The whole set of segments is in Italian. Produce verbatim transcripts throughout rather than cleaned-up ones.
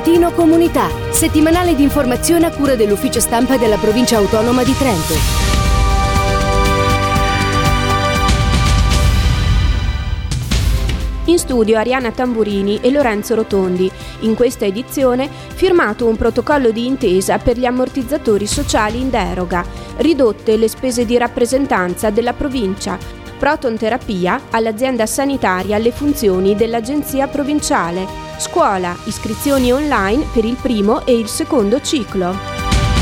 Trentino Comunità, settimanale di informazione a cura dell'ufficio stampa della Provincia Autonoma di Trento. In studio Arianna Tamburini e Lorenzo Rotondi. In questa edizione firmato un protocollo di intesa per gli ammortizzatori sociali in deroga, ridotte le spese di rappresentanza della provincia, proton terapia all'azienda sanitaria alle funzioni dell'agenzia provinciale, scuola, iscrizioni online per il primo e il secondo ciclo.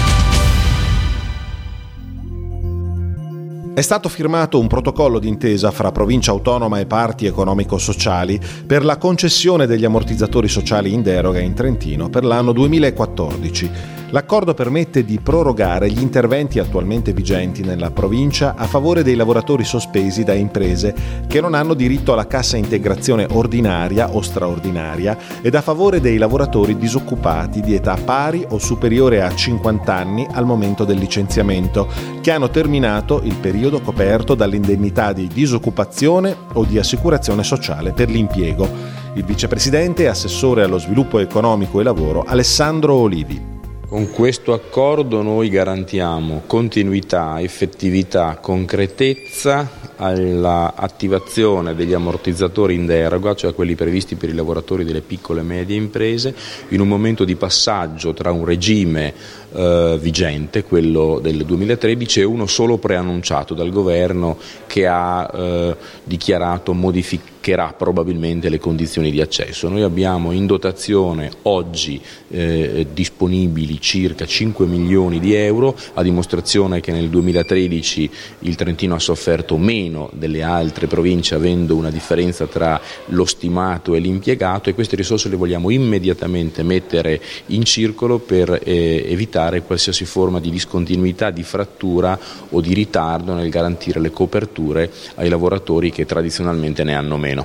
È stato firmato un protocollo d'intesa fra Provincia Autonoma e parti economico-sociali per la concessione degli ammortizzatori sociali in deroga in Trentino per l'anno duemilaquattordici. L'accordo permette di prorogare gli interventi attualmente vigenti nella provincia a favore dei lavoratori sospesi da imprese che non hanno diritto alla cassa integrazione ordinaria o straordinaria ed a favore dei lavoratori disoccupati di età pari o superiore a cinquanta anni al momento del licenziamento, che hanno terminato il periodo coperto dall'indennità di disoccupazione o di assicurazione sociale per l'impiego. Il vicepresidente e assessore allo sviluppo economico e lavoro Alessandro Olivi. Con questo accordo noi garantiamo continuità, effettività, concretezza alla attivazione degli ammortizzatori in deroga, cioè quelli previsti per i lavoratori delle piccole e medie imprese, in un momento di passaggio tra un regime eh, vigente, quello del duemilatredici, e uno solo preannunciato dal governo che ha eh, dichiarato modificherà probabilmente le condizioni di accesso. Noi abbiamo in dotazione oggi eh, disponibili circa cinque milioni di euro, a dimostrazione che nel duemilatredici il Trentino ha sofferto meno delle altre province, avendo una differenza tra lo stimato e l'impiegato, e queste risorse le vogliamo immediatamente mettere in circolo per eh, evitare qualsiasi forma di discontinuità, di frattura o di ritardo nel garantire le coperture ai lavoratori che tradizionalmente ne hanno meno.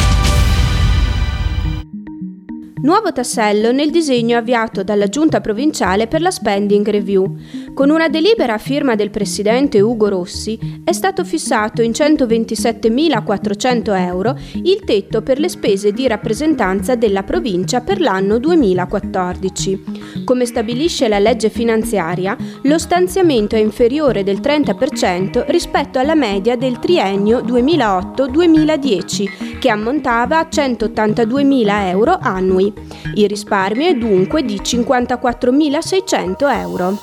Nuovo tassello nel disegno avviato dalla Giunta provinciale per la Spending Review. Con una delibera a firma del presidente Ugo Rossi è stato fissato in centoventisettemilaquattrocento euro il tetto per le spese di rappresentanza della provincia per l'anno duemilaquattordici. Come stabilisce la legge finanziaria, lo stanziamento è inferiore del trenta per cento rispetto alla media del triennio duemilaotto duemiladieci, che ammontava a centottantadue euro annui. Il risparmio è dunque di cinquantaquattromilaseicento euro.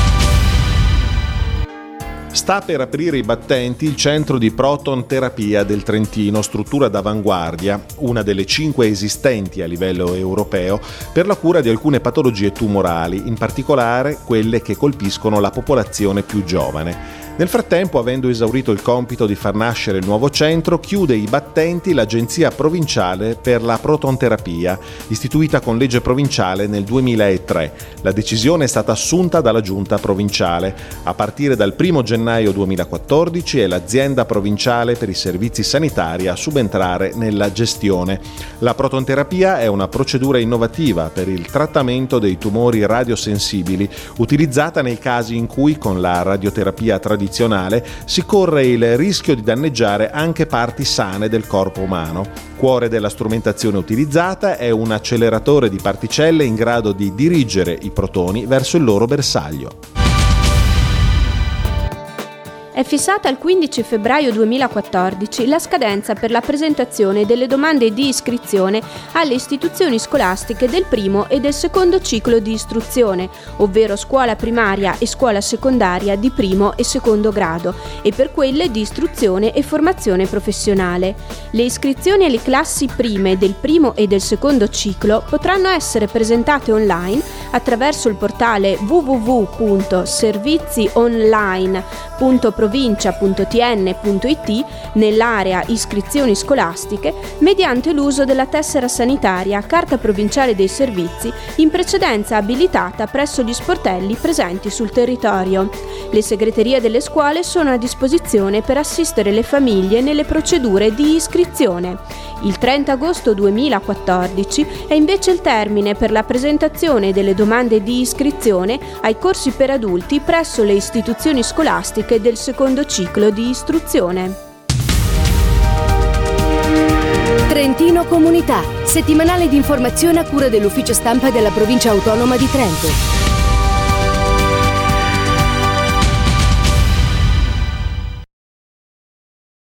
Sta per aprire i battenti il centro di proton terapia del Trentino, struttura d'avanguardia, una delle cinque esistenti a livello europeo, per la cura di alcune patologie tumorali, in particolare quelle che colpiscono la popolazione più giovane. Nel frattempo, avendo esaurito il compito di far nascere il nuovo centro, chiude i battenti l'Agenzia Provinciale per la Protonterapia, istituita con legge provinciale nel duemilatré. La decisione è stata assunta dalla Giunta provinciale. A partire dal primo gennaio duemilaquattordici è l'azienda provinciale per i servizi sanitari a subentrare nella gestione. La protonterapia è una procedura innovativa per il trattamento dei tumori radiosensibili, utilizzata nei casi in cui con la radioterapia tradizionale si corre il rischio di danneggiare anche parti sane del corpo umano. Cuore della strumentazione utilizzata è un acceleratore di particelle in grado di dirigere i protoni verso il loro bersaglio. È fissata al quindici febbraio duemilaquattordici la scadenza per la presentazione delle domande di iscrizione alle istituzioni scolastiche del primo e del secondo ciclo di istruzione, ovvero scuola primaria e scuola secondaria di primo e secondo grado, e per quelle di istruzione e formazione professionale. Le iscrizioni alle classi prime del primo e del secondo ciclo potranno essere presentate online attraverso il portale w w w punto servizionline punto provincia punto t n punto i t nell'area iscrizioni scolastiche mediante l'uso della tessera sanitaria Carta Provinciale dei Servizi in precedenza abilitata presso gli sportelli presenti sul territorio. Le segreterie delle scuole sono a disposizione per assistere le famiglie nelle procedure di iscrizione. Il trenta agosto duemilaquattordici è invece il termine per la presentazione delle domande di iscrizione ai corsi per adulti presso le istituzioni scolastiche del secondo ciclo di istruzione. Trentino Comunità, settimanale di informazione a cura dell'ufficio stampa della provincia autonoma di Trento.